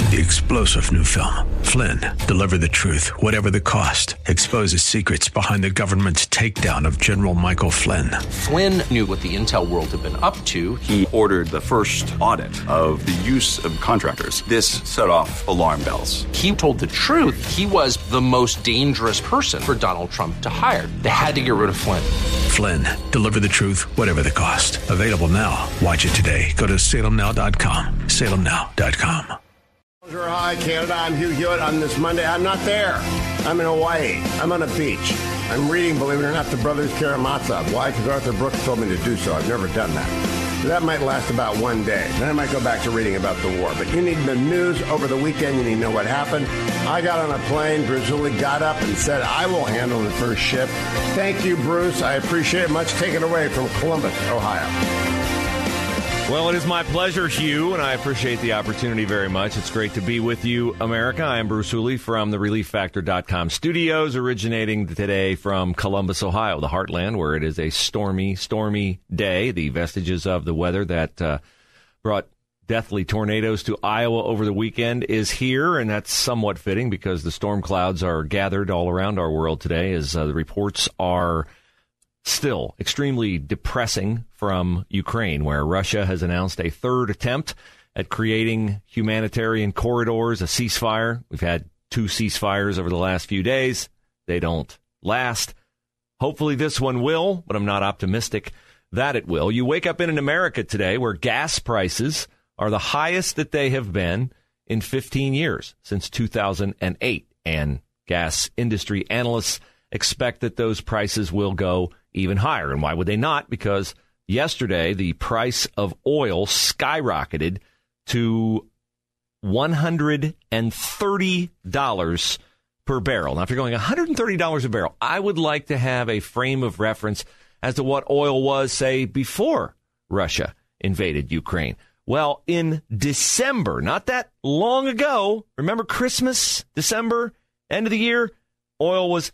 The explosive new film, Flynn, deliver the truth, whatever the cost, exposes secrets behind the government's takedown of General Michael Flynn. Flynn knew what the intel world had been up to. He ordered the first audit of the use of contractors. This set off alarm bells. He told the truth. He was the most dangerous person for Donald Trump to hire. They had to get rid of Flynn. Flynn, deliver the truth, whatever the cost. Available now. Watch it today. Go to salemnow.com. salemnow.com. Hi, Canada. I'm Hugh Hewitt. On this Monday, I'm not there. I'm in Hawaii. I'm on a beach. I'm reading, believe it or not, the Brothers Karamazov. Why? Because Arthur Brooks told me to do so. I've never done that. That might last about one day. Then I might go back to reading about the war. But you need the news over the weekend. You need to know what happened. I got on a plane. Bruce got up and said, I will handle the first ship. Thank you, Bruce. I appreciate it much. Take it away from Columbus, Ohio. Well, it is my pleasure, Hugh, and I appreciate the opportunity very much. It's great to be with you, America. I am Bruce Hooley from the ReliefFactor.com studios, originating today from Columbus, Ohio, the heartland, where it is a stormy, stormy day. The vestiges of the weather that brought deathly tornadoes to Iowa over the weekend is here, and that's somewhat fitting because the storm clouds are gathered all around our world today as the reports are still extremely depressing from Ukraine, where Russia has announced a third attempt at creating humanitarian corridors, a ceasefire. We've had 2 ceasefires over the last few days. They don't last. Hopefully this one will, but I'm not optimistic that it will. You wake up in America today where gas prices are the highest that they have been in 15 years, since 2008. And gas industry analysts expect that those prices will go even higher. And why would they not? Because yesterday, the price of oil skyrocketed to $130 per barrel. Now, if you're going $130 a barrel, I would like to have a frame of reference as to what oil was, say, before Russia invaded Ukraine. Well, in December, not that long ago, remember Christmas, December, end of the year, oil was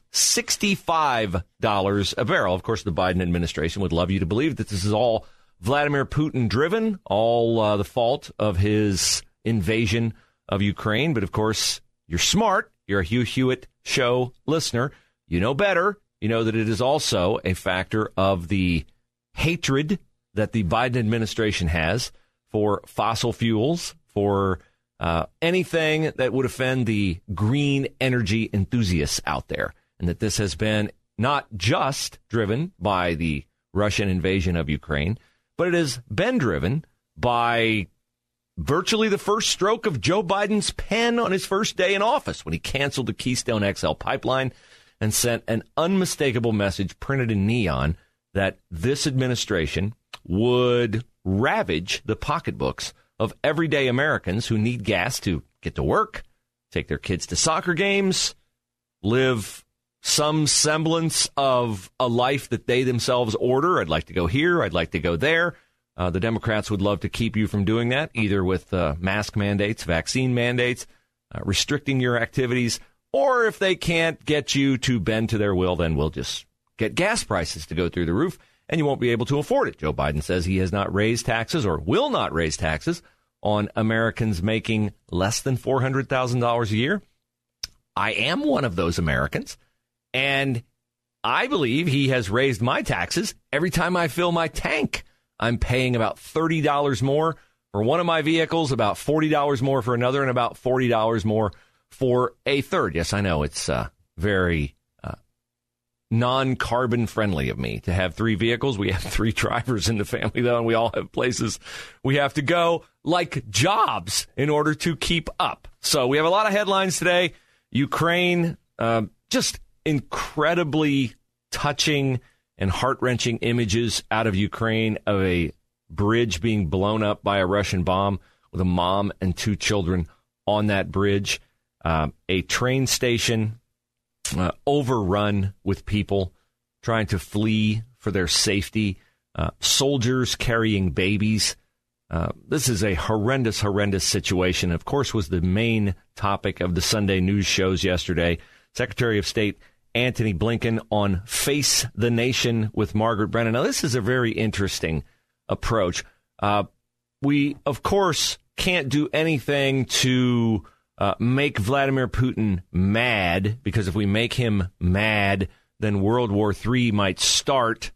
$65 a barrel. Of course, the Biden administration would love you to believe that this is all Vladimir Putin driven, all the fault of his invasion of Ukraine. But of course, you're smart. You're a Hugh Hewitt show listener. You know better. You know that it is also a factor of the hatred that the Biden administration has for fossil fuels, for anything that would offend the green energy enthusiasts out there, and that this has been not just driven by the Russian invasion of Ukraine, but it has been driven by virtually the first stroke of Joe Biden's pen on his first day in office when he canceled the Keystone XL pipeline and sent an unmistakable message printed in neon that this administration would ravage the pocketbooks of everyday Americans who need gas to get to work, take their kids to soccer games, live some semblance of a life that they themselves order. I'd like to go here. I'd like to go there. The Democrats would love to keep you from doing that, either with mask mandates, vaccine mandates, restricting your activities, or if they can't get you to bend to their will, then we'll just get gas prices to go through the roof, and you won't be able to afford it. Joe Biden says he has not raised taxes or will not raise taxes on Americans making less than $400,000 a year. I am one of those Americans, and I believe he has raised my taxes every time I fill my tank. I'm paying about $30 more for one of my vehicles, about $40 more for another, and about $40 more for a third. Yes, I know it's very non-carbon friendly of me to have 3 vehicles. We have 3 drivers in the family, though, and we all have places we have to go, like jobs, in order to keep up. So we have a lot of headlines today. Ukraine, just incredibly touching and heart-wrenching images out of Ukraine of a bridge being blown up by a Russian bomb with a mom and 2 children on that bridge. A train station overrun with people trying to flee for their safety. Soldiers carrying babies. This is a horrendous, horrendous situation. Of course, was the main topic of the Sunday news shows yesterday. Secretary of State Antony Blinken on Face the Nation with Margaret Brennan. Now, this is a very interesting approach. We, of course, can't do anything to make Vladimir Putin mad, because if we make him mad, then World War III might start.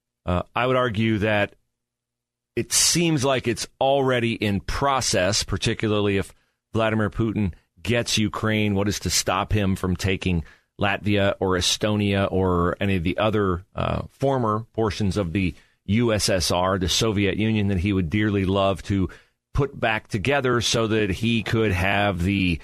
I would argue that it seems like it's already in process, particularly if Vladimir Putin gets Ukraine. What is to stop him from taking Latvia or Estonia or any of the other former portions of the USSR, the Soviet Union, that he would dearly love to put back together so that he could have the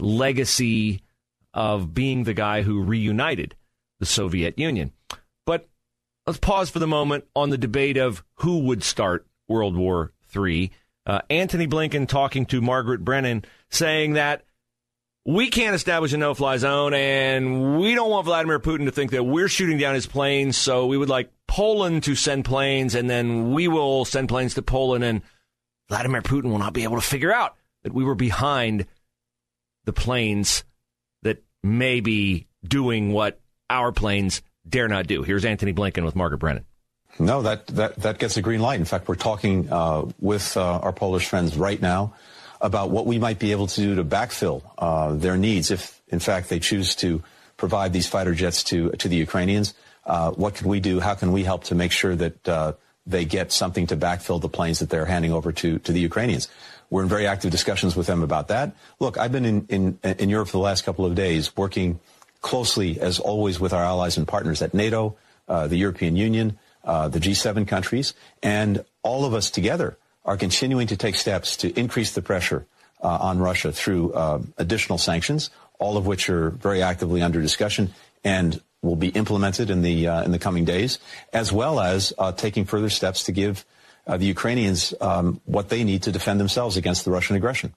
legacy of being the guy who reunited the Soviet Union. But let's pause for the moment on the debate of who would start World War III. Antony Blinken talking to Margaret Brennan, saying that we can't establish a no-fly zone, and we don't want Vladimir Putin to think that we're shooting down his planes, so we would like Poland to send planes, and then we will send planes to Poland, and Vladimir Putin will not be able to figure out that we were behind the planes that may be doing what our planes dare not do. Here's Antony Blinken with Margaret Brennan. No, that gets a green light. In fact, we're talking with our Polish friends right now about what we might be able to do to backfill their needs if, in fact, they choose to provide these fighter jets to the Ukrainians. What can we do? How can we help to make sure that they get something to backfill the planes that they're handing over to the Ukrainians? We're in very active discussions with them about that. Look, I've been in Europe for the last couple of days working closely, as always, with our allies and partners at NATO, the European Union, the G7 countries, and all of us together are continuing to take steps to increase the pressure on Russia through additional sanctions, all of which are very actively under discussion and will be implemented in the coming days, as well as taking further steps to give the Ukrainians what they need to defend themselves against the Russian aggression.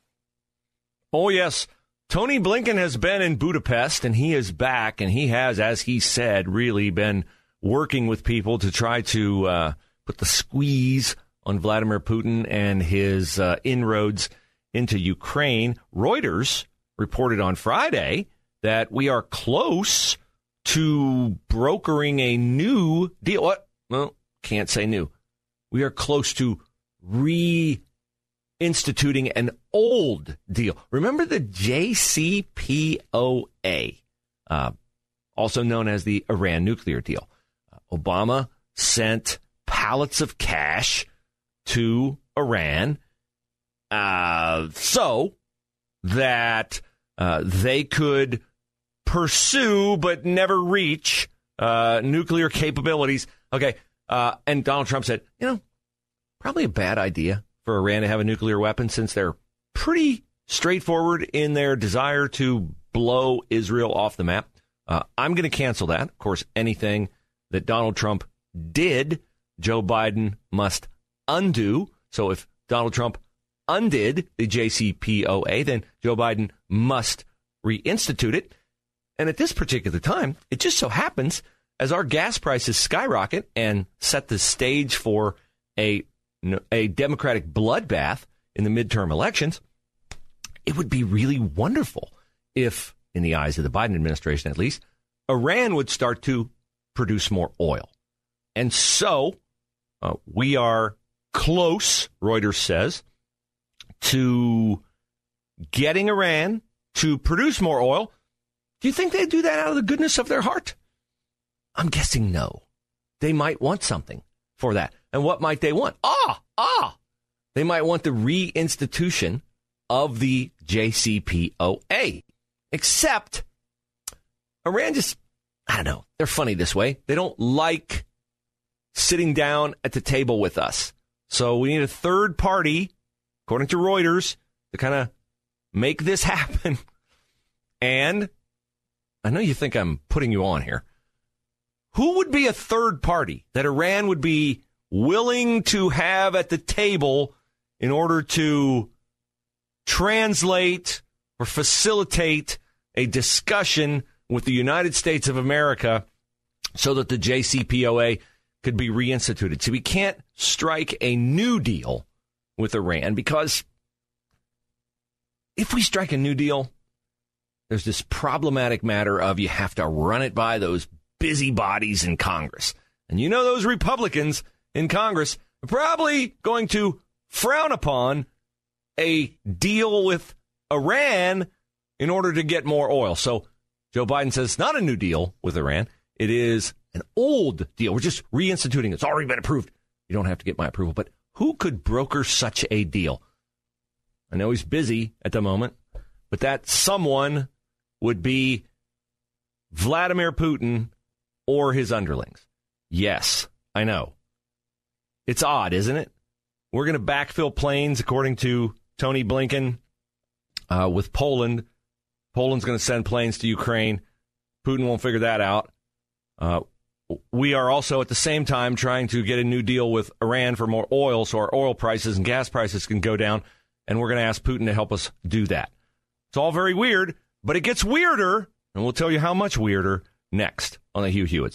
Oh, yes. Tony Blinken has been in Budapest, and he is back, and he has, as he said, really been working with people to try to put the squeeze on Vladimir Putin and his inroads into Ukraine. Reuters reported on Friday that we are close to brokering a new deal. What? Well, can't say new. We are close to reinstituting an old deal. Remember the JCPOA, also known as the Iran nuclear deal. Obama sent pallets of cash to Iran so that they could pursue but never reach nuclear capabilities. Okay, and Donald Trump said, probably a bad idea for Iran to have a nuclear weapon since they're pretty straightforward in their desire to blow Israel off the map. I'm going to cancel that. Of course, anything that Donald Trump did, Joe Biden must undo. So if Donald Trump undid the JCPOA, then Joe Biden must reinstitute it. And at this particular time, it just so happens, as our gas prices skyrocket and set the stage for a Democratic bloodbath in the midterm elections, it would be really wonderful if, in the eyes of the Biden administration at least, Iran would start to produce more oil. And so we are close, Reuters says, to getting Iran to produce more oil. Do you think they'd do that out of the goodness of their heart? I'm guessing no. They might want something for that. And what might they want? They might want the reinstitution of the JCPOA. Except Iran just, I don't know, they're funny this way. They don't like sitting down at the table with us. So we need a third party, according to Reuters, to kind of make this happen. And I know you think I'm putting you on here. Who would be a third party that Iran would be willing to have at the table in order to translate or facilitate a discussion with the United States of America so that the JCPOA could be reinstituted? So we can't strike a new deal with Iran because if we strike a new deal, there's this problematic matter of you have to run it by those busybodies in Congress. And those Republicans in Congress are probably going to frown upon a deal with Iran in order to get more oil. So Joe Biden says it's not a new deal with Iran. It is an old deal. We're just reinstituting it. It's already been approved. You don't have to get my approval. But who could broker such a deal? I know he's busy at the moment, but that someone would be Vladimir Putin or his underlings. Yes, I know. It's odd, isn't it? We're going to backfill planes, according to Tony Blinken, with Poland. Poland's going to send planes to Ukraine. Putin won't figure that out. We are also at the same time trying to get a new deal with Iran for more oil so our oil prices and gas prices can go down, and we're going to ask Putin to help us do that. It's all very weird, but it gets weirder, and we'll tell you how much weirder next on the Hugh Hewitt.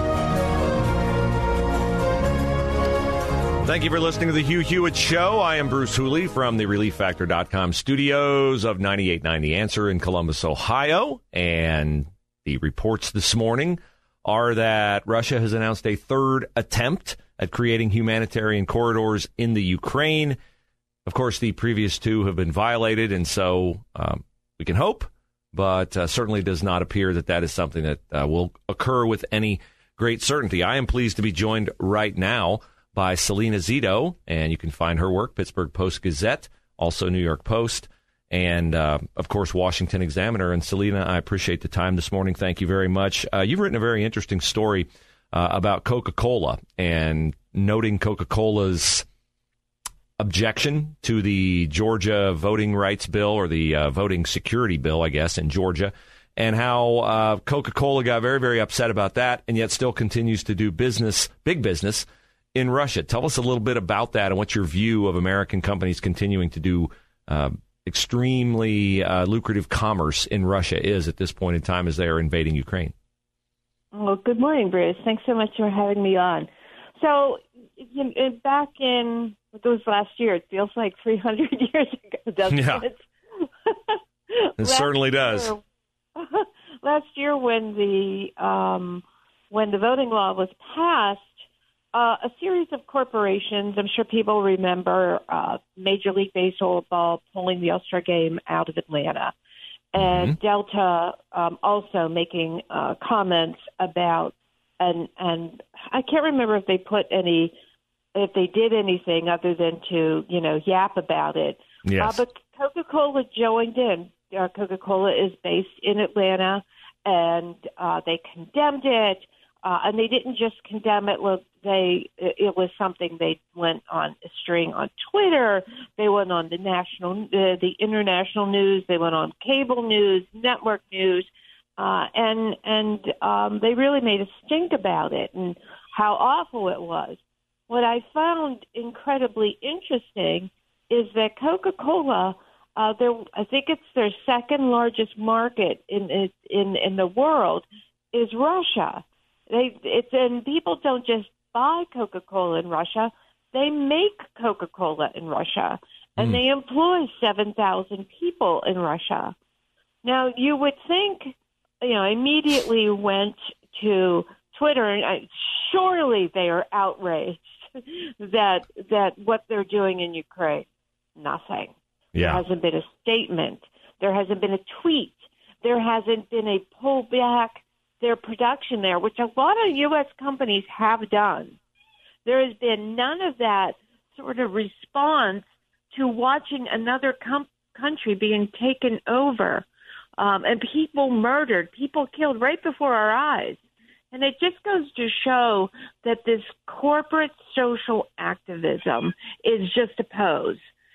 Thank you for listening to the Hugh Hewitt Show. I am Bruce Hooley from the ReliefFactor.com studios of 98.9 The Answer in Columbus, Ohio. And the reports this morning are that Russia has announced a third attempt at creating humanitarian corridors in the Ukraine. Of course, the previous two have been violated, and so we can hope, but certainly does not appear that that is something that will occur with any great certainty. I am pleased to be joined right now by Selena Zito, and you can find her work, Pittsburgh Post-Gazette, also New York Post, and, of course, Washington Examiner. And, Selena, I appreciate the time this morning. Thank you very much. You've written a very interesting story about Coca-Cola and noting Coca-Cola's objection to the Georgia voting rights bill, or the voting security bill, I guess, in Georgia, and how Coca-Cola got very, very upset about that and yet still continues to do business, big business, in Russia. Tell us a little bit about that and what your view of American companies continuing to do extremely lucrative commerce in Russia is at this point in time as they are invading Ukraine. Well, good morning, Bruce. Thanks so much for having me on. So back in, what was last year? It feels like 300 years ago, doesn't it? It certainly does. Last year when the voting law was passed, a series of corporations, I'm sure people remember Major League Baseball pulling the All-Star game out of Atlanta, and Delta also making comments about, and I can't remember if they did anything other than to, yap about it. Yes. But Coca-Cola joined in. Coca-Cola is based in Atlanta, and they condemned it. And they didn't just condemn it. It was something they went on a string on Twitter. They went on the international news. They went on cable news, network news, and they really made a stink about it and how awful it was. What I found incredibly interesting is that Coca-Cola, I think it's their second largest market in the world, is Russia. And people don't just buy Coca-Cola in Russia. They make Coca-Cola in Russia, and they employ 7,000 people in Russia. Now, you would think, immediately went to Twitter, and surely they are outraged that what they're doing in Ukraine. Nothing. Yeah. There hasn't been a statement. There hasn't been a tweet. There hasn't been a pullback their production there, which a lot of U.S. companies have done. There has been none of that sort of response to watching another country being taken over and people murdered, people killed right before our eyes. And it just goes to show that this corporate social activism is just a pose.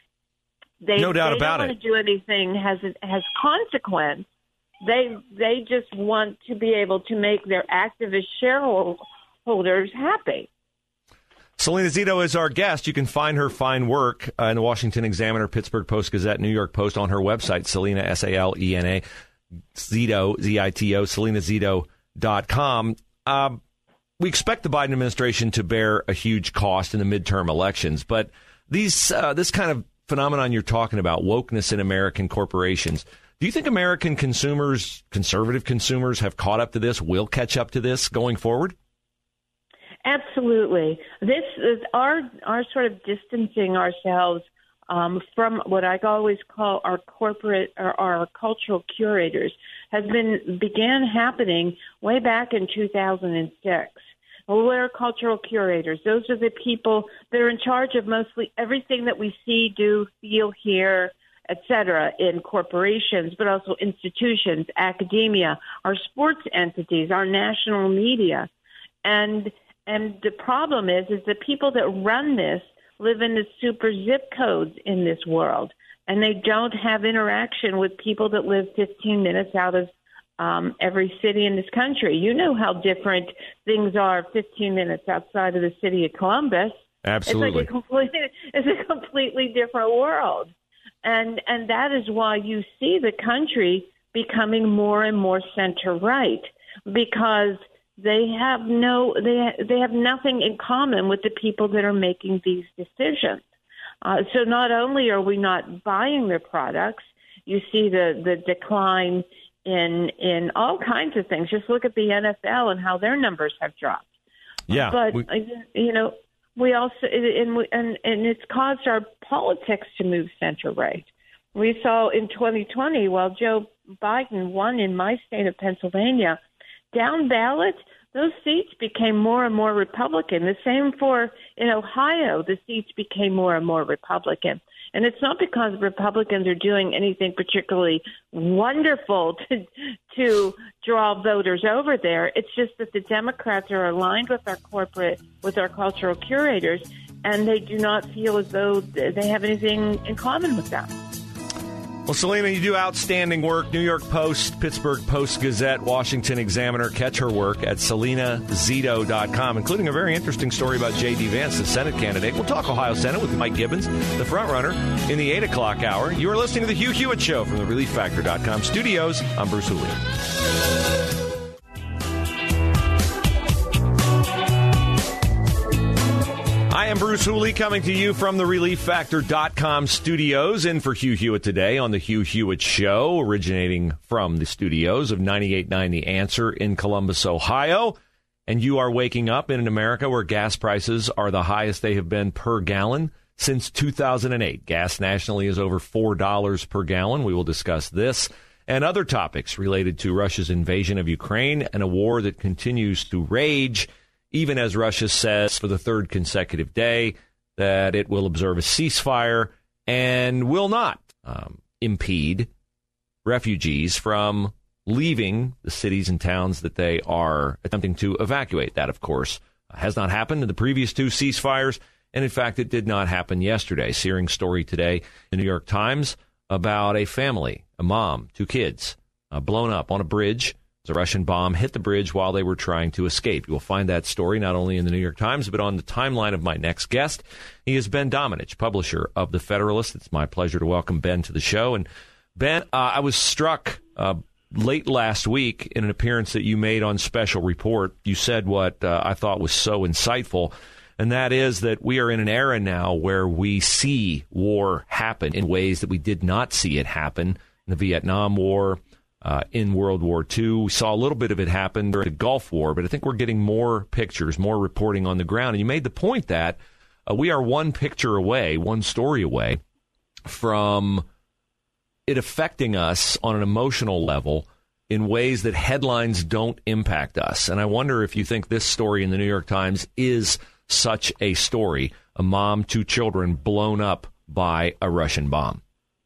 No doubt about it. They don't want to do anything has consequence. They just want to be able to make their activist shareholders happy. Selena Zito is our guest. You can find her fine work in the Washington Examiner, Pittsburgh Post-Gazette, New York Post on her website, Selena, Salena, Zito, Z-I-T-O, SelenaZito.com. We expect the Biden administration to bear a huge cost in the midterm elections, but this kind of phenomenon you're talking about, wokeness in American corporations, do you think American consumers, conservative consumers, have caught up to this, will catch up to this going forward? Absolutely. This is our sort of distancing ourselves from what I always call our corporate or our cultural curators began happening way back in 2006. Well, what are cultural curators? Those are the people that are in charge of mostly everything that we see, do, feel, hear, etc. in corporations, but also institutions, academia, our sports entities, our national media. And the problem is the people that run this live in the super zip codes in this world, and they don't have interaction with people that live 15 minutes out of every city in this country. You know how different things are 15 minutes outside of the city of Columbus. Absolutely. It's a completely different world. And that is why you see the country becoming more and more center-right, because they have nothing in common with the people that are making these decisions. So not only are we not buying their products, you see the decline in all kinds of things. Just look at the NFL and how their numbers have dropped. Yeah, but we also and it's caused our politics to move center right. We saw in 2020, while Joe Biden won in my state of Pennsylvania, down ballot, those seats became more and more Republican. The same in Ohio, the seats became more and more Republican. And it's not because Republicans are doing anything particularly wonderful to draw voters over there. It's just that the Democrats are aligned with our cultural curators, and they do not feel as though they have anything in common with them. Well, Selena, you do outstanding work. New York Post, Pittsburgh Post-Gazette, Washington Examiner. Catch her work at selenazito.com, including a very interesting story about J.D. Vance, the Senate candidate. We'll talk Ohio Senate with Mike Gibbons, the frontrunner, in the 8 o'clock hour. You are listening to The Hugh Hewitt Show from the ReliefFactor.com studios. I'm Bruce Hooley. I am Bruce Hooley, coming to you from the ReliefFactor.com studios, in for Hugh Hewitt today on the Hugh Hewitt Show, originating from the studios of 98.9 The Answer in Columbus, Ohio. And you are waking up in an America where gas prices are the highest they have been per gallon since 2008. Gas nationally is over $4 per gallon. We will discuss this and other topics related to Russia's invasion of Ukraine and a war that continues to rage, even as Russia says for the third consecutive day that it will observe a ceasefire and will not impede refugees from leaving the cities and towns that they are attempting to evacuate. That, of course, has not happened in the previous two ceasefires, and in fact, it did not happen yesterday. Searing story today in the New York Times about a family, a mom, 2 kids, blown up on a bridge. A Russian bomb hit the bridge while they were trying to escape. You will find that story not only in the New York Times, but on the timeline of my next guest. He is Ben Domenech, publisher of The Federalist. It's my pleasure to welcome Ben to the show. And Ben, I was struck late last week in an appearance that you made on Special Report. You said what I thought was so insightful, and that is that we are in an era now where we see war happen in ways that we did not see it happen in the Vietnam War, in World War II. We saw a little bit of it happen during the Gulf War, but I think we're getting more pictures, more reporting on the ground. And you made the point that we are one picture away, one story away from it affecting us on an emotional level in ways that headlines don't impact us. And I wonder if you think this story in the New York Times is such a story, a mom, 2 children blown up by a Russian bomb.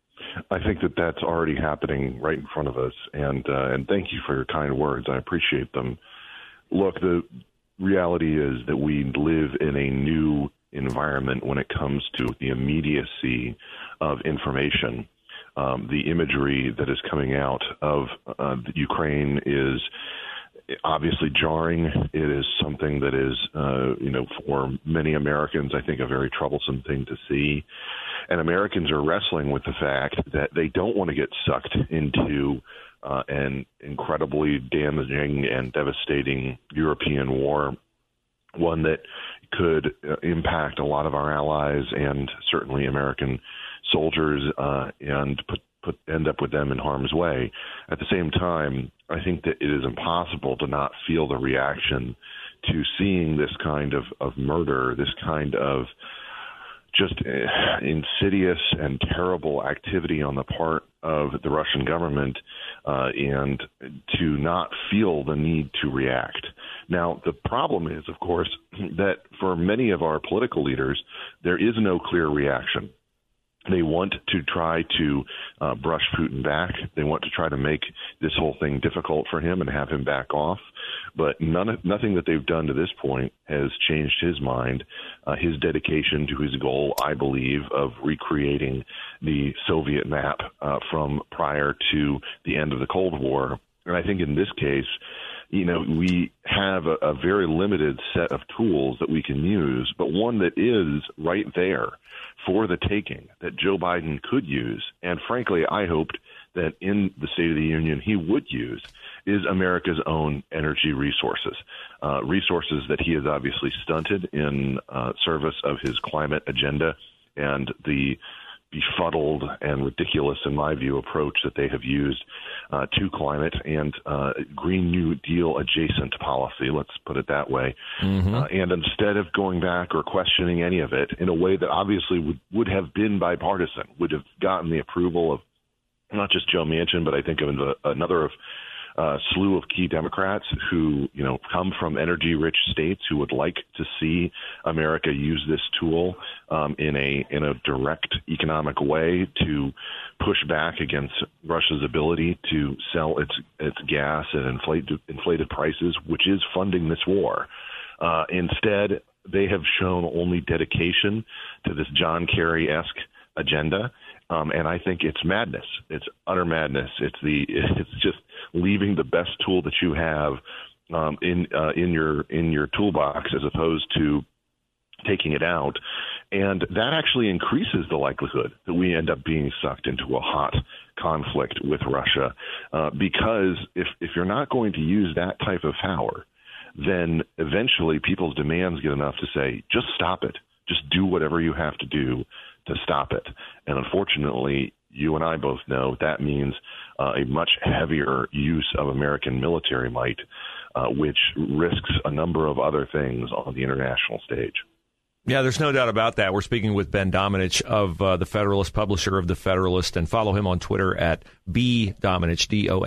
I think that that's already happening right in front of us, and thank you for your kind words. I appreciate them. Look, the reality is that we live in a new environment when it comes to the immediacy of information. The imagery that is coming out of Ukraine is obviously jarring. It is something that is, for many Americans, I think, a very troublesome thing to see. And Americans are wrestling with the fact that they don't want to get sucked into an incredibly damaging and devastating European war, one that could impact a lot of our allies and certainly American soldiers and end up with them in harm's way. At the same time, I think that it is impossible to not feel the reaction to seeing this kind of murder, this kind of just insidious and terrible activity on the part of the Russian government, and to not feel the need to react. Now, the problem is, of course, that for many of our political leaders, there is no clear reaction. They want to try to brush Putin back. They want to try to make this whole thing difficult for him and have him back off. But nothing that they've done to this point has changed his mind, his dedication to his goal, I believe, of recreating the Soviet map from prior to the end of the Cold War. And I think in this case, we have a very limited set of tools that we can use, but one that is right there for the taking that Joe Biden could use, and frankly, I hoped that in the State of the Union he would use, is America's own energy resources, resources that he has obviously stunted in service of his climate agenda and the befuddled and ridiculous, in my view, approach that they have used to climate and Green New Deal adjacent policy, let's put it that way. And instead of going back or questioning any of it in a way that obviously would have been bipartisan, would have gotten the approval of not just Joe Manchin, but I think of another of slew of key Democrats who, come from energy-rich states who would like to see America use this tool in a direct economic way to push back against Russia's ability to sell its gas at inflated prices, which is funding this war. Instead, they have shown only dedication to this John Kerry-esque agenda. And I think it's madness. It's utter madness. It's just leaving the best tool that you have in your toolbox as opposed to taking it out. And that actually increases the likelihood that we end up being sucked into a hot conflict with Russia, because if you're not going to use that type of power, then eventually people's demands get enough to say, just stop it. Just do whatever you have to do to stop it. And unfortunately, you and I both know that means a much heavier use of American military might, which risks a number of other things on the international stage. Yeah, there's no doubt about that. We're speaking with Ben Domenech of The Federalist, publisher of The Federalist, and follow him on Twitter at bdomenech,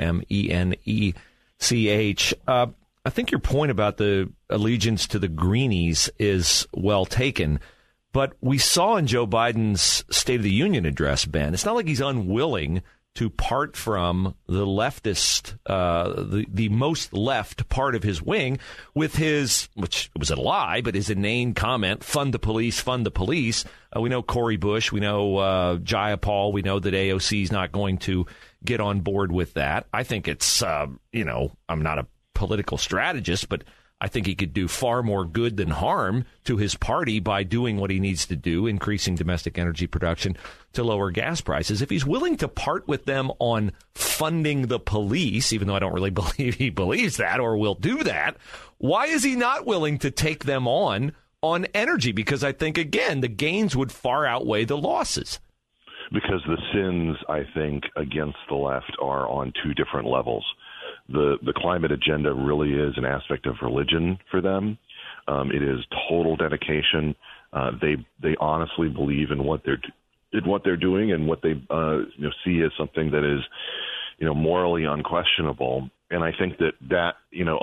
Domenech. I think your point about the allegiance to the Greenies is well taken. But we saw in Joe Biden's State of the Union address, Ben, it's not like he's unwilling to part from the leftist, the most left part of his wing with his, which was a lie, but his inane comment, fund the police, fund the police. We know Cori Bush. We know Jayapal. We know that AOC is not going to get on board with that. I think it's, I'm not a political strategist, but I think he could do far more good than harm to his party by doing what he needs to do, increasing domestic energy production to lower gas prices. If he's willing to part with them on funding the police, even though I don't really believe he believes that or will do that, why is he not willing to take them on energy? Because I think, again, the gains would far outweigh the losses. Because the sins, I think, against the left are on two different levels. The climate agenda really is an aspect of religion for them. It is total dedication. They honestly believe in what they're doing and what they see as something that is morally unquestionable. And I think that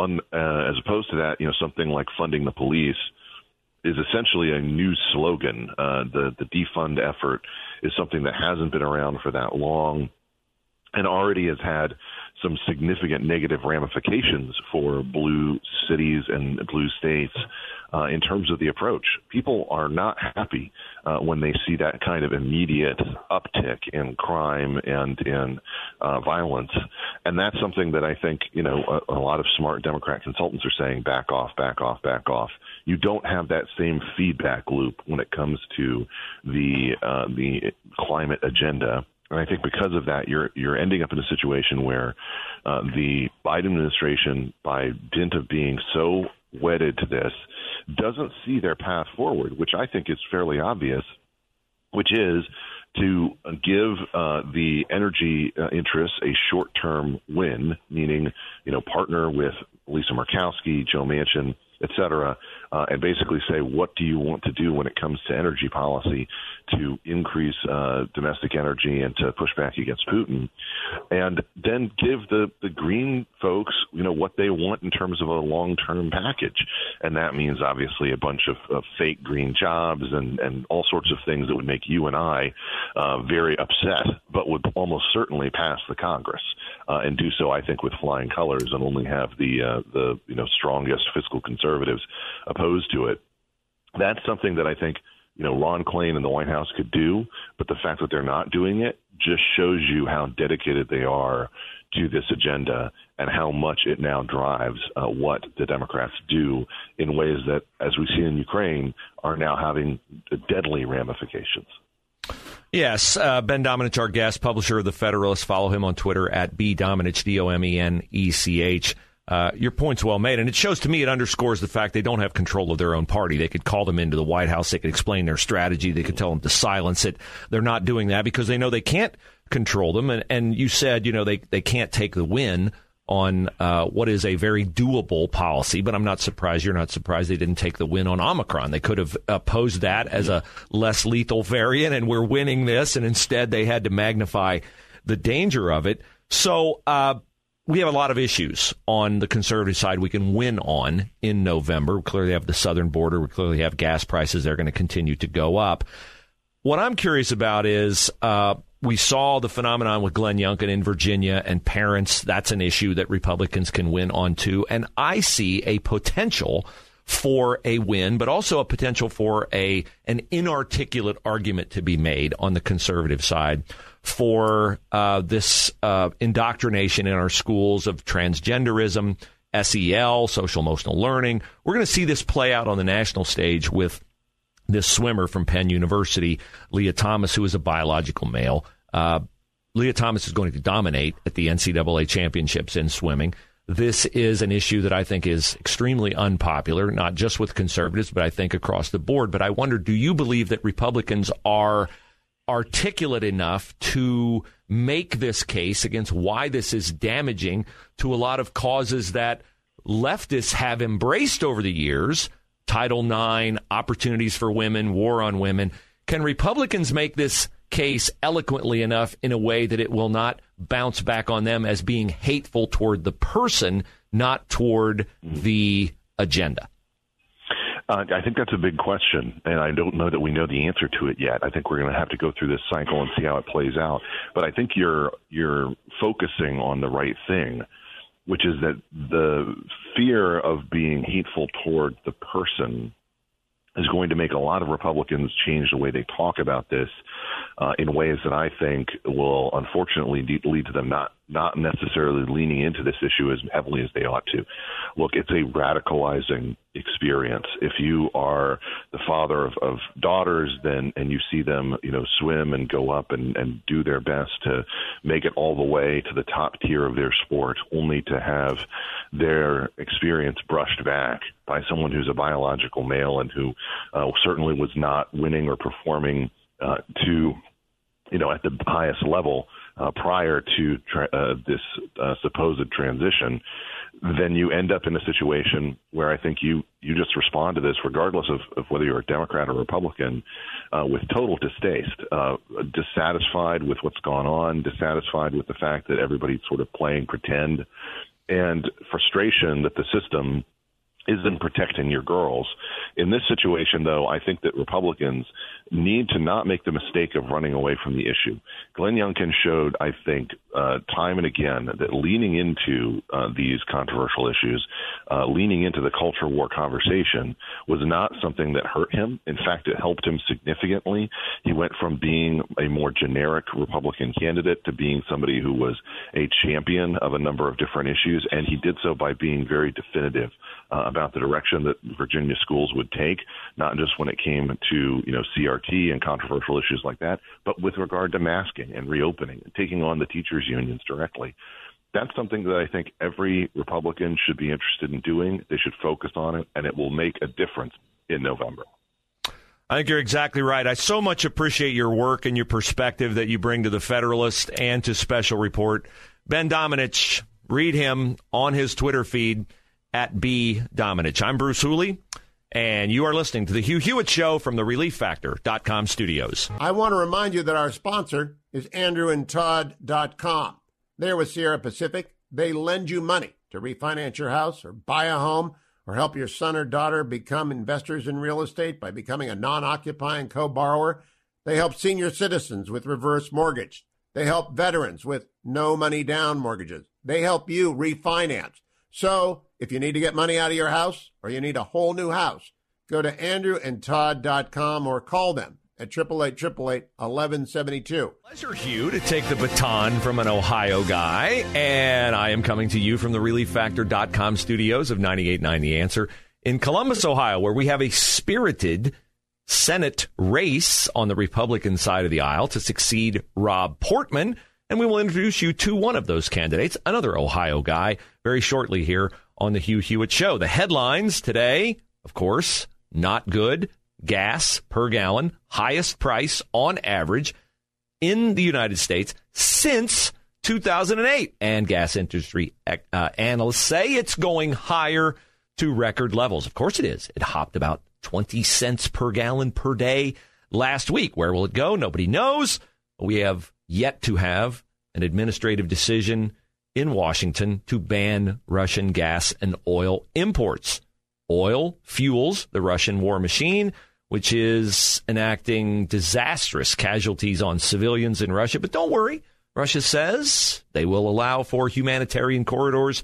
as opposed to that, something like funding the police is essentially a new slogan. The defund effort is something that hasn't been around for that long and already has had some significant negative ramifications for blue cities and blue states in terms of the approach. People are not happy when they see that kind of immediate uptick in crime and in violence. And that's something that I think, a lot of smart Democrat consultants are saying, back off, back off, back off. You don't have that same feedback loop when it comes to the climate agenda. And I think because of that, you're ending up in a situation where the Biden administration, by dint of being so wedded to this, doesn't see their path forward, which I think is fairly obvious, which is to give the energy interests a short-term win, meaning, partner with Lisa Murkowski, Joe Manchin, et cetera, and basically say, what do you want to do when it comes to energy policy to increase domestic energy and to push back against Putin, and then give the green folks, what they want in terms of a long-term package. And that means obviously a bunch of fake green jobs and all sorts of things that would make you and I very upset, but would almost certainly pass the Congress and do so, I think, with flying colors and only have the strongest fiscal conservatives opposed to it. That's something that I think Ron Klain and the White House could do, but the fact that they're not doing it just shows you how dedicated they are to this agenda and how much it now drives what the Democrats do in ways that, as we see in Ukraine, are now having deadly ramifications. Yes, Ben Domenech, our guest, publisher of The Federalist. Follow him on Twitter at bdomenech, Domenech. Your point's well made, and it shows to me, it underscores the fact they don't have control of their own party. They could call them into the White House. They could explain their strategy. They could tell them to silence it. They're not doing that because they know they can't control them. And you said, they can't take the win on what is a very doable policy, but I'm not surprised. You're not surprised they didn't take the win on Omicron. They could have opposed that as a less lethal variant, and we're winning this, and instead they had to magnify the danger of it. So we have a lot of issues on the conservative side we can win on in November. We clearly have the southern border. We clearly have gas prices. They're going to continue to go up. What I'm curious about is we saw the phenomenon with Glenn Youngkin in Virginia and parents. That's an issue that Republicans can win on too. And I see a potential for a win, but also a potential for an inarticulate argument to be made on the conservative side for this indoctrination in our schools of transgenderism, SEL, social emotional learning. We're going to see this play out on the national stage with this swimmer from Penn University, Leah Thomas, who is a biological male. Leah Thomas is going to dominate at the NCAA championships in swimming. This is an issue that I think is extremely unpopular, not just with conservatives, but I think across the board. But I wonder, do you believe that Republicans are articulate enough to make this case against why this is damaging to a lot of causes that leftists have embraced over the years? Title IX, opportunities for women, war on women. Can Republicans make this case eloquently enough in a way that it will not bounce back on them as being hateful toward the person, not toward the agenda? I think that's a big question, and I don't know that we know the answer to it yet. I think we're going to have to go through this cycle and see how it plays out. But I think you're focusing on the right thing, which is that the fear of being hateful toward the person is going to make a lot of Republicans change the way they talk about this in ways that I think will unfortunately lead to them not necessarily leaning into this issue as heavily as they ought to. Look, it's a radicalizing experience. If you are the father of daughters, and you see them, swim and go up and do their best to make it all the way to the top tier of their sport, only to have their experience brushed back by someone who's a biological male and who certainly was not winning or performing at the highest level prior to this supposed transition, then you end up in a situation where I think you just respond to this, regardless of whether you're a Democrat or Republican, with total distaste, dissatisfied with what's gone on, dissatisfied with the fact that everybody's sort of playing pretend, and frustration that the system isn't protecting your girls. In this situation, though, I think that Republicans need to not make the mistake of running away from the issue. Glenn Youngkin showed, I think, time and again that leaning into these controversial issues, leaning into the culture war conversation was not something that hurt him. In fact, it helped him significantly. He went from being a more generic Republican candidate to being somebody who was a champion of a number of different issues, and he did so by being very definitive about the direction that Virginia schools would take, not just when it came to, CRT and controversial issues like that, but with regard to masking and reopening and taking on the teachers' unions directly. That's something that I think every Republican should be interested in doing. They should focus on it, and it will make a difference in November. I think you're exactly right. I so much appreciate your work and your perspective that you bring to the Federalist and to Special Report. Ben Domenech, read him on his Twitter feed at @bdomenech. I'm Bruce Hooley. And you are listening to the Hugh Hewitt Show from the ReliefFactor.com studios. I want to remind you that our sponsor is AndrewandTodd.com. They're with Sierra Pacific. They lend you money to refinance your house or buy a home or help your son or daughter become investors in real estate by becoming a non-occupying co-borrower. They help senior citizens with reverse mortgage. They help veterans with no money down mortgages. They help you refinance. So if you need to get money out of your house or you need a whole new house, go to AndrewandTodd.com or call them at 888-888-1172. Pleasure, Hugh, to take the baton from an Ohio guy. And I am coming to you from the ReliefFactor.com studios of 98.9 The Answer in Columbus, Ohio, where we have a spirited Senate race on the Republican side of the aisle to succeed Rob Portman. And we will introduce you to one of those candidates, another Ohio guy, very shortly here on the Hugh Hewitt Show. The headlines today, of course, not good. Gas per gallon, highest price on average in the United States since 2008. And gas industry analysts say it's going higher to record levels. Of course it is. It hopped about 20 cents per gallon per day last week. Where will it go? Nobody knows. We have yet to have an administrative decision in Washington to ban Russian gas and oil imports. Oil fuels the Russian war machine, which is enacting disastrous casualties on civilians in Russia. But don't worry, Russia says they will allow for humanitarian corridors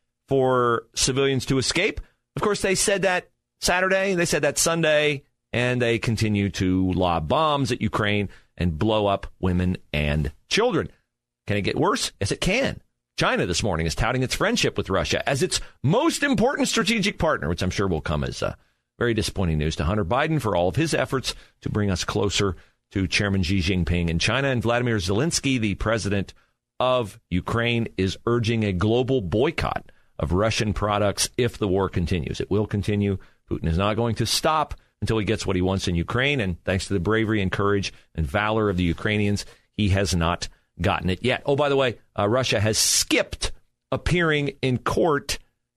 for civilians to escape. Of course, they said that Saturday, they said that Sunday, and they continue to lob bombs at Ukraine and blow up women and children. Can it get worse? Yes, it can. China this morning is touting its friendship with Russia as its most important strategic partner, which I'm sure will come as very disappointing news to Hunter Biden for all of his efforts to bring us closer to Chairman Xi Jinping in China. And Vladimir Zelensky, the president of Ukraine, is urging a global boycott of Russian products if the war continues. It will continue. Putin is not going to stop until he gets what he wants in Ukraine. And thanks to the bravery and courage and valor of the Ukrainians, he has not gotten it yet. Oh, by the way, Russia has skipped appearing in court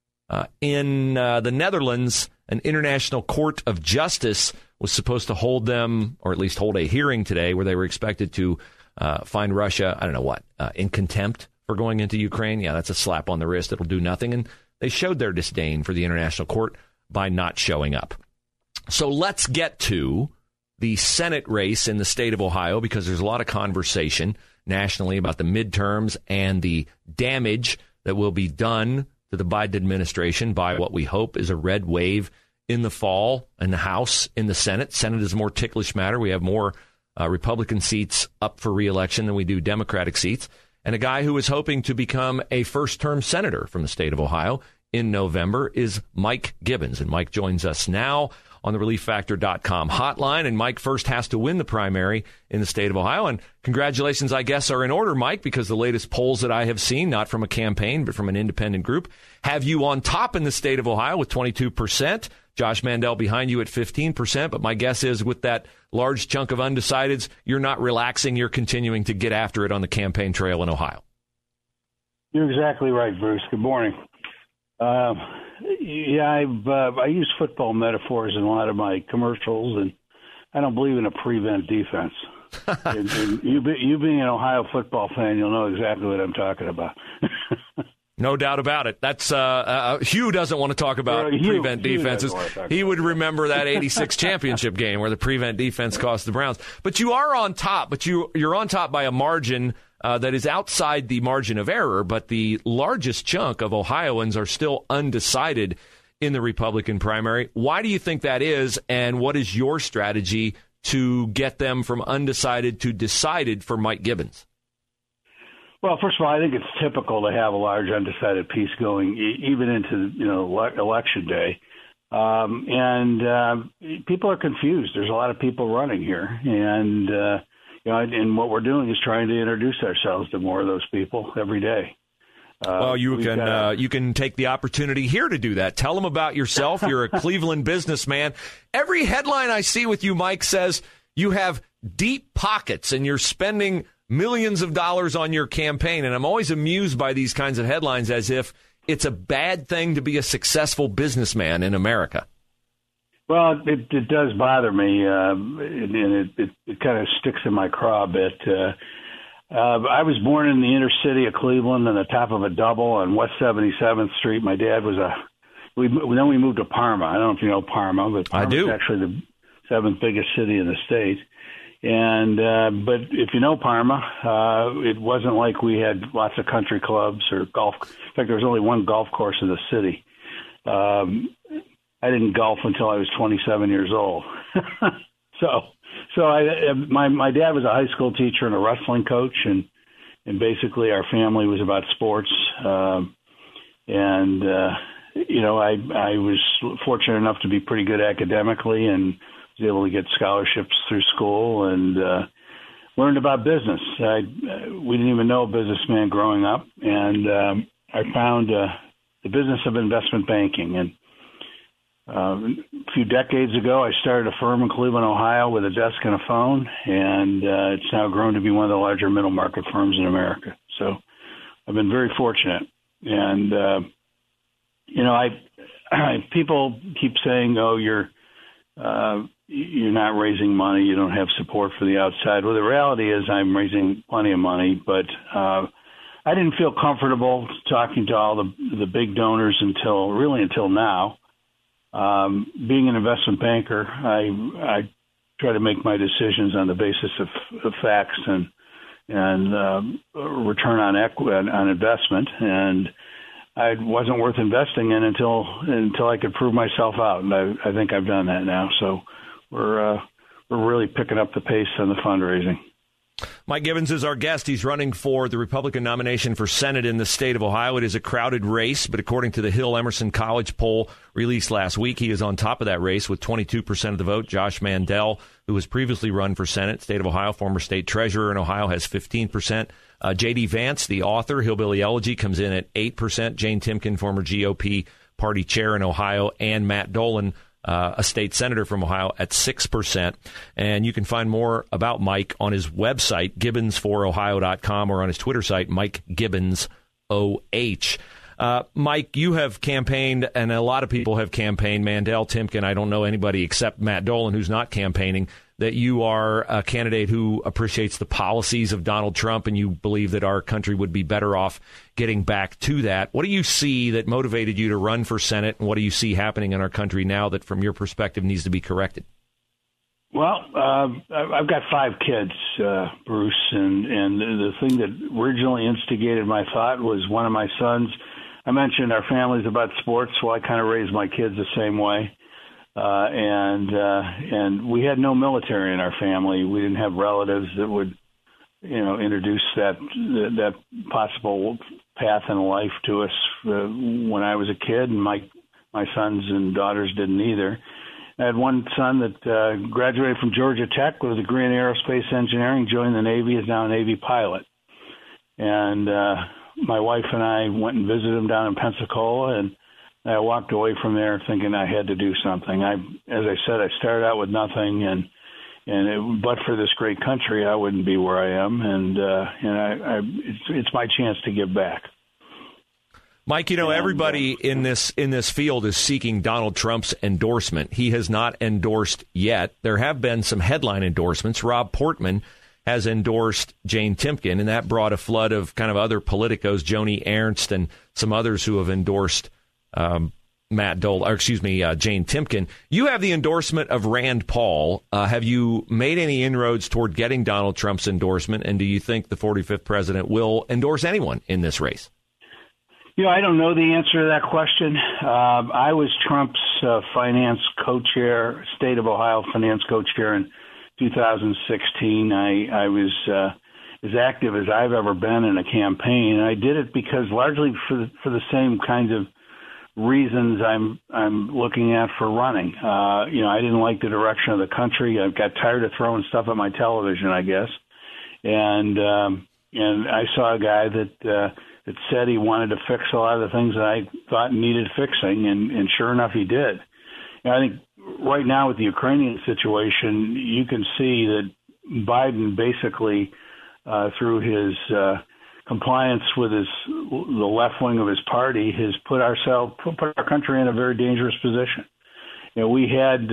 in the Netherlands. An international court of justice was supposed to hold them, or at least hold a hearing today, where they were expected to find Russia, I don't know what, in contempt for going into Ukraine. Yeah, that's a slap on the wrist. It'll do nothing. And they showed their disdain for the international court by not showing up. So let's get to the Senate race in the state of Ohio, because there's a lot of conversation nationally about the midterms and the damage that will be done to the Biden administration by what we hope is a red wave in the fall in the House, in the Senate. Senate is a more ticklish matter. We have more Republican seats up for re-election than we do Democratic seats. And a guy who is hoping to become a first-term senator from the state of Ohio in November is Mike Gibbons. And Mike joins us now on the ReliefFactor.com hotline. And Mike first has to win the primary in the state of Ohio. And congratulations, I guess, are in order, Mike, because the latest polls that I have seen, not from a campaign, but from an independent group, have you on top in the state of Ohio with 22%. Josh Mandel behind you at 15%. But my guess is with that large chunk of undecideds, you're not relaxing. You're continuing to get after it on the campaign trail in Ohio. You're exactly right, Bruce. Good morning. I use football metaphors in a lot of my commercials, and I don't believe in a prevent defense. and you being an Ohio football fan, you'll know exactly what I'm talking about. No doubt about it. That's Hugh doesn't want to talk about prevent defenses. He would remember that 86 championship game where the prevent defense cost the Browns. But you are on top, but you're on top by a margin that is outside the margin of error, but the largest chunk of Ohioans are still undecided in the Republican primary. Why do you think that is, and what is your strategy to get them from undecided to decided for Mike Gibbons? Well, first of all, I think it's typical to have a large undecided piece going even into election day. And people are confused. There's a lot of people running here, and and what we're doing is trying to introduce ourselves to more of those people every day. Well, you can take the opportunity here to do that. Tell them about yourself. You're a Cleveland businessman. Every headline I see with you, Mike, says you have deep pockets and you're spending millions of dollars on your campaign. And I'm always amused by these kinds of headlines as if it's a bad thing to be a successful businessman in America. Well, it does bother me, and it kind of sticks in my craw a bit. I was born in the inner city of Cleveland on the top of a double on West 77th Street. My dad was then we moved to Parma. I don't know if you know Parma, but Parma is actually the seventh biggest city in the state. And but if you know Parma, it wasn't like we had lots of country clubs or golf. In fact, there was only one golf course in the city. I didn't golf until I was 27 years old. My dad was a high school teacher and a wrestling coach, and basically our family was about sports. I was fortunate enough to be pretty good academically and was able to get scholarships through school and learned about business. We didn't even know a businessman growing up, and I found the business of investment banking. And a few decades ago, I started a firm in Cleveland, Ohio with a desk and a phone, and it's now grown to be one of the larger middle market firms in America. So I've been very fortunate. And, people keep saying, oh, you're not raising money, you don't have support for the outside. Well, the reality is I'm raising plenty of money, but I didn't feel comfortable talking to all the big donors until now. Being an investment banker, I try to make my decisions on the basis of facts and return on investment, and I wasn't worth investing in until I could prove myself out, and I think I've done that now. So we're really picking up the pace on the fundraising. Mike Gibbons is our guest. He's running for the Republican nomination for Senate in the state of Ohio. It is a crowded race, but according to the Hill Emerson College poll released last week, he is on top of that race with 22% of the vote. Josh Mandel, who has previously run for Senate, state of Ohio, former state treasurer in Ohio, has 15%. J.D. Vance, the author, Hillbilly Elegy, comes in at 8%. Jane Timken, former GOP party chair in Ohio, and Matt Dolan, a state senator from Ohio, at 6%. And you can find more about Mike on his website, gibbons4ohio.com, or on his Twitter site, Mike Gibbons OH. Mike, you have campaigned, and a lot of people have campaigned. Mandel, Timken, I don't know anybody except Matt Dolan who's not campaigning, that you are a candidate who appreciates the policies of Donald Trump, and you believe that our country would be better off getting back to that. What do you see that motivated you to run for Senate, and what do you see happening in our country now that, from your perspective, needs to be corrected? Well, I've got 5 kids, Bruce, and the thing that originally instigated my thought was one of my sons. I mentioned our family's about sports, so I kind of raised my kids the same way. And we had no military in our family. We didn't have relatives that would, introduce that possible path in life to us when I was a kid, and my sons and daughters didn't either. I had one son that graduated from Georgia Tech with a degree in aerospace engineering, joined the Navy, is now a Navy pilot. And my wife and I went and visited him down in Pensacola, and I walked away from there thinking I had to do something. As I said, I started out with nothing, but for this great country, I wouldn't be where I am, and it's my chance to give back. Mike, everybody in this field is seeking Donald Trump's endorsement. He has not endorsed yet. There have been some headline endorsements. Rob Portman has endorsed Jane Timken, and that brought a flood of kind of other politicos, Joni Ernst and some others who have endorsed Jane Timken. You have the endorsement of Rand Paul. Have you made any inroads toward getting Donald Trump's endorsement, and do you think the 45th president will endorse anyone in this race? I don't know the answer to that question. I was Trump's finance co-chair, state of Ohio finance co-chair in 2016. I was as active as I've ever been in a campaign, and I did it because largely for the same kinds of reasons I'm looking at for running. I didn't like the direction of the country. I got tired of throwing stuff at my television, I guess, and I saw a guy that said he wanted to fix a lot of the things that I thought needed fixing, and sure enough, he did. I think right now with the Ukrainian situation, you can see that Biden basically, through his compliance with the left wing of his party, has put our country in a very dangerous position. we had,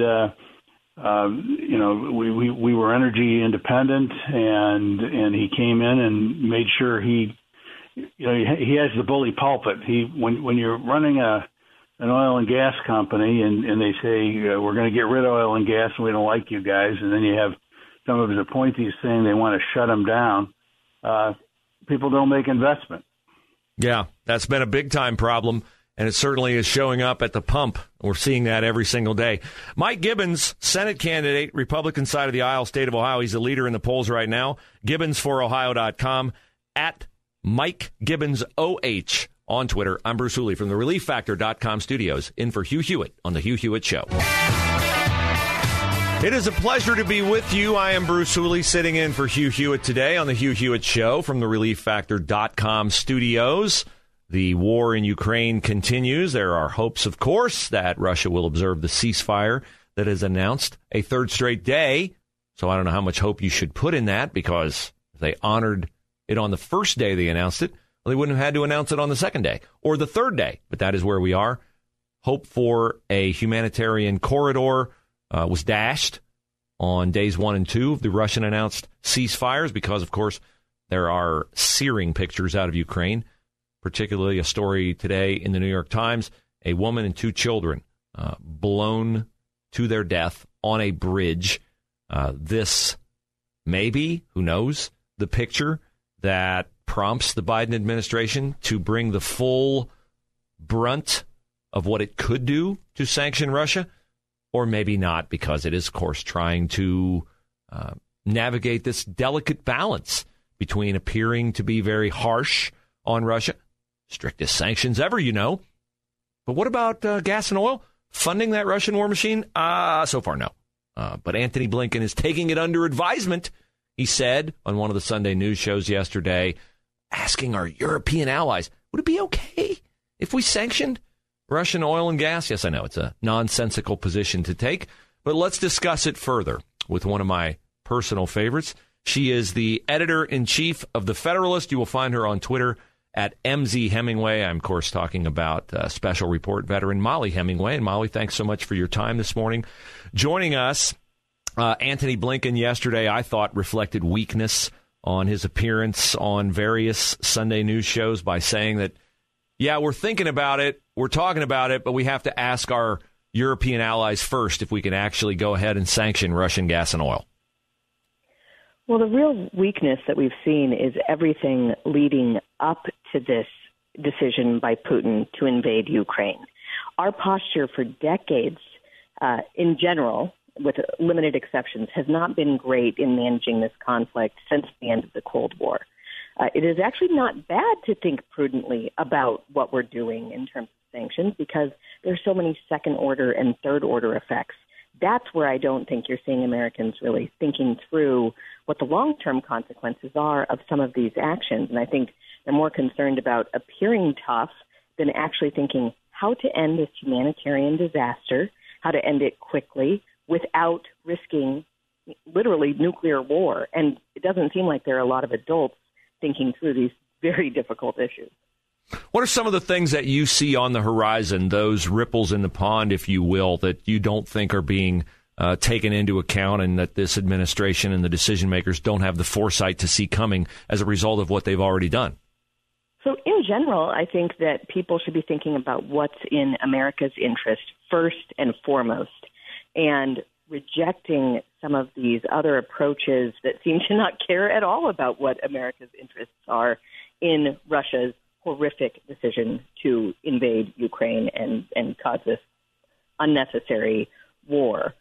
we were energy independent, and he came in and made sure he has the bully pulpit. When you're running an oil and gas company and they say, we're going to get rid of oil and gas and we don't like you guys, and then you have some of his appointees saying they want to shut him down, people don't make investment. Yeah, that's been a big-time problem, and it certainly is showing up at the pump. We're seeing that every single day. Mike Gibbons, Senate candidate, Republican side of the aisle, state of Ohio. He's the leader in the polls right now. GibbonsForOhio.com, at Mike Gibbons OH on Twitter. I'm Bruce Hooley from the ReliefFactor.com studios, in for Hugh Hewitt on The Hugh Hewitt Show. It is a pleasure to be with you. I am Bruce Hooley, sitting in for Hugh Hewitt today on The Hugh Hewitt Show from the ReliefFactor.com studios. The war in Ukraine continues. There are hopes, of course, that Russia will observe the ceasefire that is announced a third straight day. So I don't know how much hope you should put in that, because if they honored it on the first day they announced it, well, they wouldn't have had to announce it on the second day or the third day. But that is where we are. Hope for a humanitarian corridor was dashed on days 1 and 2 of the Russian announced ceasefires because, of course, there are searing pictures out of Ukraine, particularly a story today in the New York Times, a woman and 2 children blown to their death on a bridge. This may be, who knows, the picture that prompts the Biden administration to bring the full brunt of what it could do to sanction Russia. Or maybe not, because it is, of course, trying to navigate this delicate balance between appearing to be very harsh on Russia, strictest sanctions ever, But what about gas and oil? Funding that Russian war machine? So far, no. But Antony Blinken is taking it under advisement, he said on one of the Sunday news shows yesterday, asking our European allies, would it be okay if we sanctioned Russian oil and gas? Yes, I know it's a nonsensical position to take, but let's discuss it further with one of my personal favorites. She is the editor-in-chief of The Federalist. You will find her on Twitter at MZ Hemingway. I'm, of course, talking about Special Report veteran Molly Hemingway. And Molly, thanks so much for your time this morning. Joining us, Antony Blinken yesterday, I thought, reflected weakness on his appearance on various Sunday news shows by saying that, yeah, we're thinking about it, we're talking about it, but we have to ask our European allies first if we can actually go ahead and sanction Russian gas and oil. Well, the real weakness that we've seen is everything leading up to this decision by Putin to invade Ukraine. Our posture for decades, in general, with limited exceptions, has not been great in managing this conflict since the end of the Cold War. It is actually not bad to think prudently about what we're doing in terms of sanctions, because there's so many second-order and third-order effects. That's where I don't think you're seeing Americans really thinking through what the long-term consequences are of some of these actions. And I think they're more concerned about appearing tough than actually thinking how to end this humanitarian disaster, how to end it quickly without risking literally nuclear war. And it doesn't seem like there are a lot of adults thinking through these very difficult issues. What are some of the things that you see on the horizon, those ripples in the pond, if you will, that you don't think are being taken into account and that this administration and the decision makers don't have the foresight to see coming as a result of what they've already done? So in general, I think that people should be thinking about what's in America's interest first and foremost, and rejecting some of these other approaches that seem to not care at all about what America's interests are in Russia's horrific decision to invade Ukraine and cause this unnecessary war.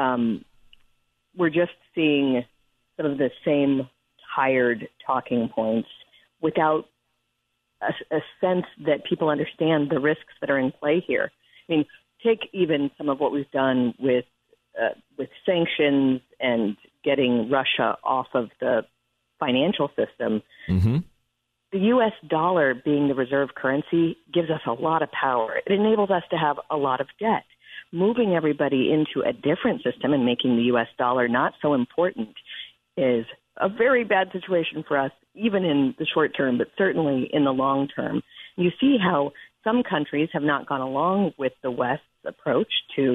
We're just seeing some of the same tired talking points without a sense that people understand the risks that are in play here. I mean, take even some of what we've done with sanctions and getting Russia off of the financial system. Mm-hmm. The U.S. dollar being the reserve currency gives us a lot of power. It enables us to have a lot of debt. Moving everybody into a different system and making the U.S. dollar not so important is a very bad situation for us, even in the short term, but certainly in the long term. You see how some countries have not gone along with the West's approach to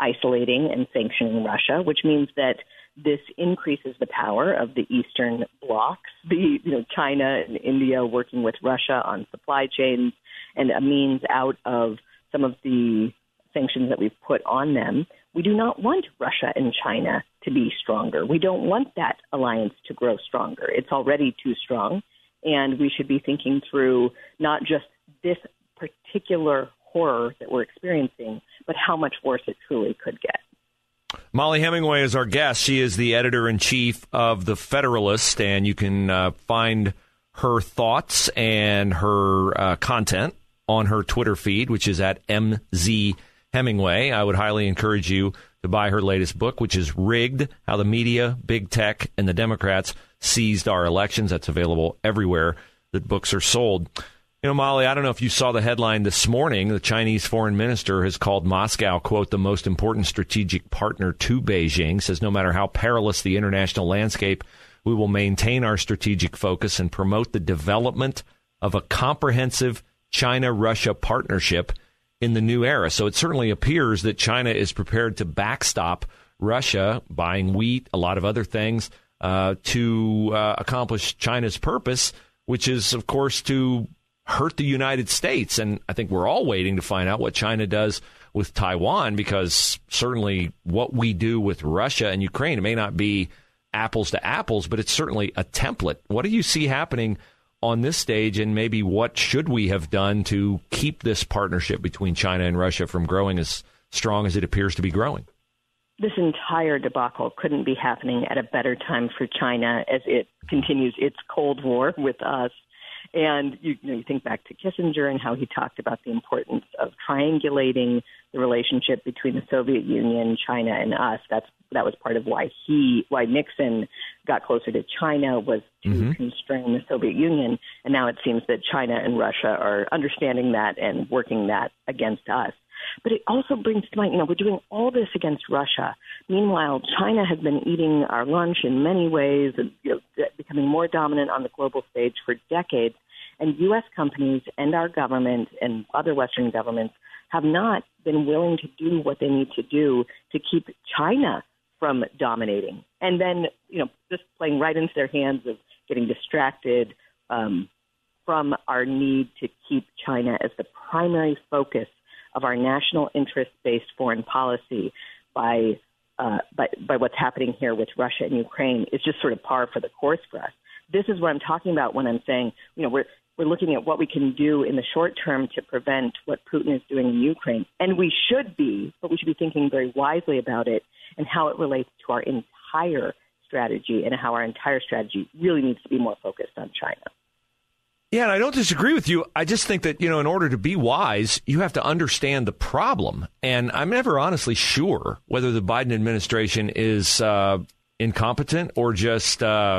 isolating and sanctioning Russia, which means that this increases the power of the Eastern blocs, China and India working with Russia on supply chains, and a means out of some of the sanctions that we've put on them. We do not want Russia and China to be stronger. We don't want that alliance to grow stronger. It's already too strong, and we should be thinking through not just this particular horror that we're experiencing, but how much worse it truly could get. Mollie Hemingway is our guest. She is the editor-in-chief of The Federalist, and you can find her thoughts and her content on her Twitter feed, which is at MZ Hemingway. I would highly encourage you to buy her latest book, which is Rigged, How the Media, Big Tech, and the Democrats Seized Our Elections. That's available everywhere that books are sold. Mollie, I don't know if you saw the headline this morning. The Chinese foreign minister has called Moscow, quote, the most important strategic partner to Beijing, says no matter how perilous the international landscape, we will maintain our strategic focus and promote the development of a comprehensive China-Russia partnership in the new era. So it certainly appears that China is prepared to backstop Russia, buying wheat, a lot of other things, to accomplish China's purpose, which is, of course, to hurt the United States. And I think we're all waiting to find out what China does with Taiwan, because certainly what we do with Russia and Ukraine, it may not be apples to apples, but it's certainly a template. What do you see happening on this stage, and maybe what should we have done to keep this partnership between China and Russia from growing as strong as it appears to be growing? This entire debacle couldn't be happening at a better time for China as it continues its Cold War with us. And you think back to Kissinger and how he talked about the importance of triangulating the relationship between the Soviet Union, China, and us. That was part of why Nixon got closer to China, was to constrain the Soviet Union. And now it seems that China and Russia are understanding that and working that against us. But it also brings to mind, we're doing all this against Russia. Meanwhile, China has been eating our lunch in many ways, and becoming more dominant on the global stage for decades. And U.S. companies and our government and other Western governments have not been willing to do what they need to do to keep China from dominating. And then, just playing right into their hands of getting distracted from our need to keep China as the primary focus of our national interest-based foreign policy by what's happening here with Russia and Ukraine is just sort of par for the course for us. This is what I'm talking about when I'm saying, we're looking at what we can do in the short term to prevent what Putin is doing in Ukraine. And we should be thinking very wisely about it and how it relates to our entire strategy, and how our entire strategy really needs to be more focused on China. Yeah, and I don't disagree with you. I just think that, in order to be wise, you have to understand the problem. And I'm never honestly sure whether the Biden administration is incompetent or just,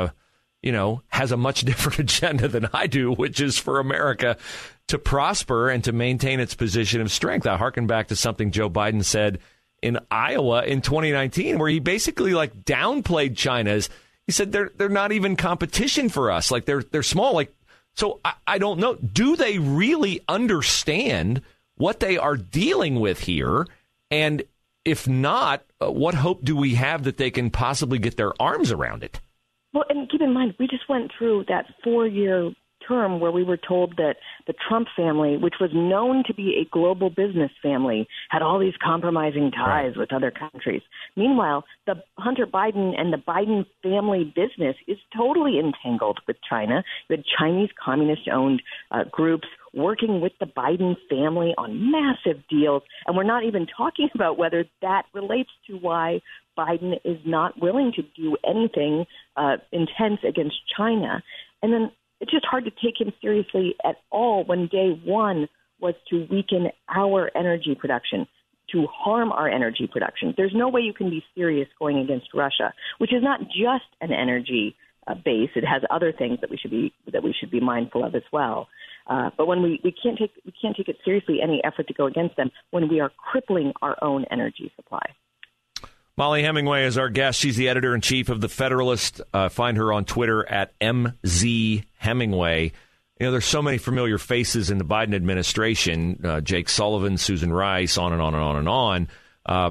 has a much different agenda than I do, which is for America to prosper and to maintain its position of strength. I harken back to something Joe Biden said in Iowa in 2019, where he basically downplayed China. He said they're not even competition for us. They're small. So I don't know. Do they really understand what they are dealing with here? And if not, what hope do we have that they can possibly get their arms around it? Well, and keep in mind, we just went through that 4-year term where we were told that the Trump family, which was known to be a global business family, had all these compromising ties with other countries. Meanwhile, the Hunter Biden and the Biden family business is totally entangled with China. You had Chinese communist-owned groups working with the Biden family on massive deals, and we're not even talking about whether that relates to why Biden is not willing to do anything intense against China. And then it's just hard to take him seriously at all when day one was to weaken our energy production, to harm our energy production. There's no way you can be serious going against Russia, which is not just an energy base. It has other things that we should be mindful of as well. But when we can't take it seriously, any effort to go against them, when we are crippling our own energy supply. Mollie Hemingway is our guest. She's the editor-in-chief of The Federalist. Find her on Twitter at MZ Hemingway. There's so many familiar faces in the Biden administration, Jake Sullivan, Susan Rice, on and on and on and on.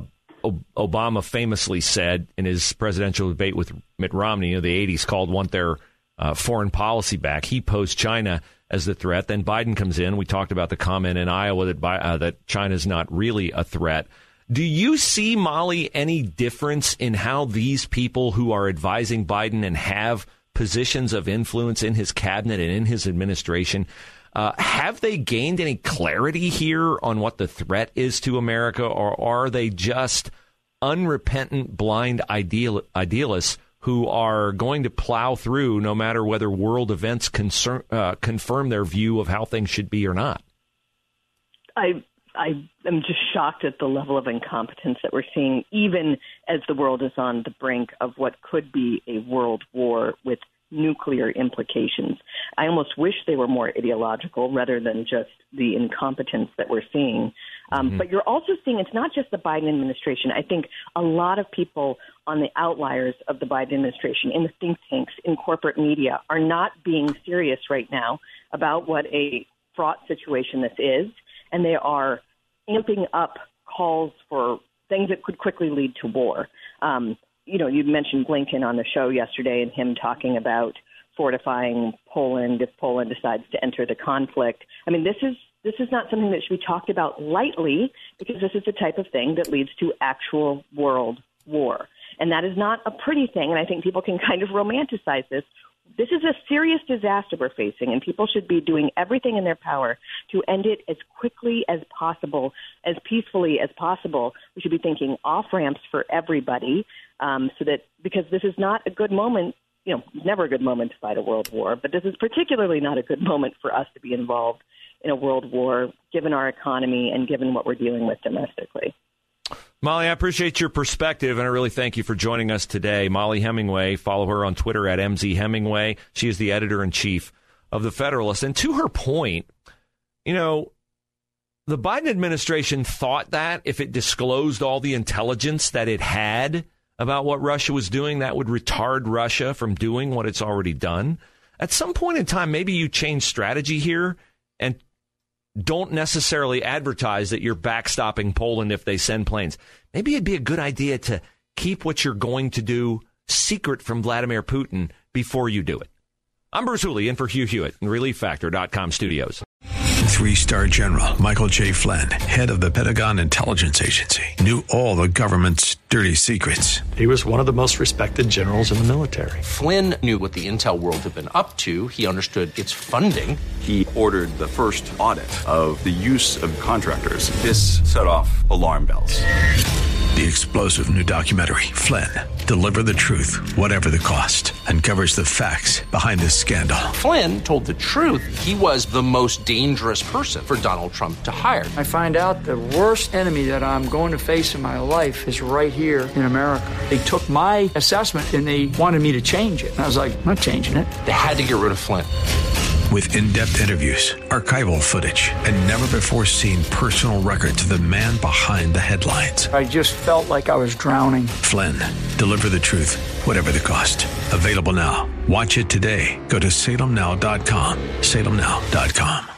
Obama famously said in his presidential debate with Mitt Romney, the 80s, want their foreign policy back. He posed China as the threat. Then Biden comes in. We talked about the comment in Iowa that China's not really a threat. Do you see, Molly, any difference in how these people who are advising Biden and have positions of influence in his cabinet and in his administration, have they gained any clarity here on what the threat is to America, or are they just unrepentant, blind idealists who are going to plow through no matter whether world events confirm their view of how things should be or not? I am just shocked at the level of incompetence that we're seeing, even as the world is on the brink of what could be a world war with nuclear implications. I almost wish they were more ideological rather than just the incompetence that we're seeing. But you're also seeing it's not just the Biden administration. I think a lot of people on the outliers of the Biden administration, in the think tanks, in corporate media, are not being serious right now about what a fraught situation this is. And they are amping up calls for things that could quickly lead to war. You mentioned Blinken on the show yesterday and him talking about fortifying Poland if Poland decides to enter the conflict. I mean, this is not something that should be talked about lightly, because this is the type of thing that leads to actual world war. And that is not a pretty thing, and I think people can kind of romanticize this. This is a serious disaster we're facing, and people should be doing everything in their power to end it as quickly as possible, as peacefully as possible. We should be thinking off-ramps for everybody, because this is not a good moment. It's never a good moment to fight a world war, but this is particularly not a good moment for us to be involved in a world war, given our economy and given what we're dealing with domestically. Molly, I appreciate your perspective, and I really thank you for joining us today. Molly Hemingway, follow her on Twitter at MZ Hemingway. She is the editor-in-chief of The Federalist. And to her point, the Biden administration thought that if it disclosed all the intelligence that it had about what Russia was doing, that would retard Russia from doing what it's already done. At some point in time, maybe you change strategy here and don't necessarily advertise that you're backstopping Poland if they send planes. Maybe it'd be a good idea to keep what you're going to do secret from Vladimir Putin before you do it. I'm Bruce Hooley, in for Hugh Hewitt in ReliefFactor.com studios. 3-star General Michael J. Flynn, head of the Pentagon Intelligence Agency, knew all the government's dirty secrets. He was one of the most respected generals in the military. Flynn knew what the intel world had been up to. He understood its funding. He ordered the first audit of the use of contractors. This set off alarm bells. The explosive new documentary, Flynn, Deliver the Truth, Whatever the Cost, uncovers the facts behind this scandal. Flynn told the truth. He was the most dangerous person for Donald Trump to hire. I find out the worst enemy that I'm going to face in my life is right here in America. They took my assessment and they wanted me to change it. And I was like, I'm not changing it. They had to get rid of Flynn. With in-depth interviews, archival footage, and never-before-seen personal records of the man behind the headlines. I just felt like I was drowning. Flynn, Deliver the Truth, Whatever the Cost. Available now. Watch it today. Go to salemnow.com. salemnow.com.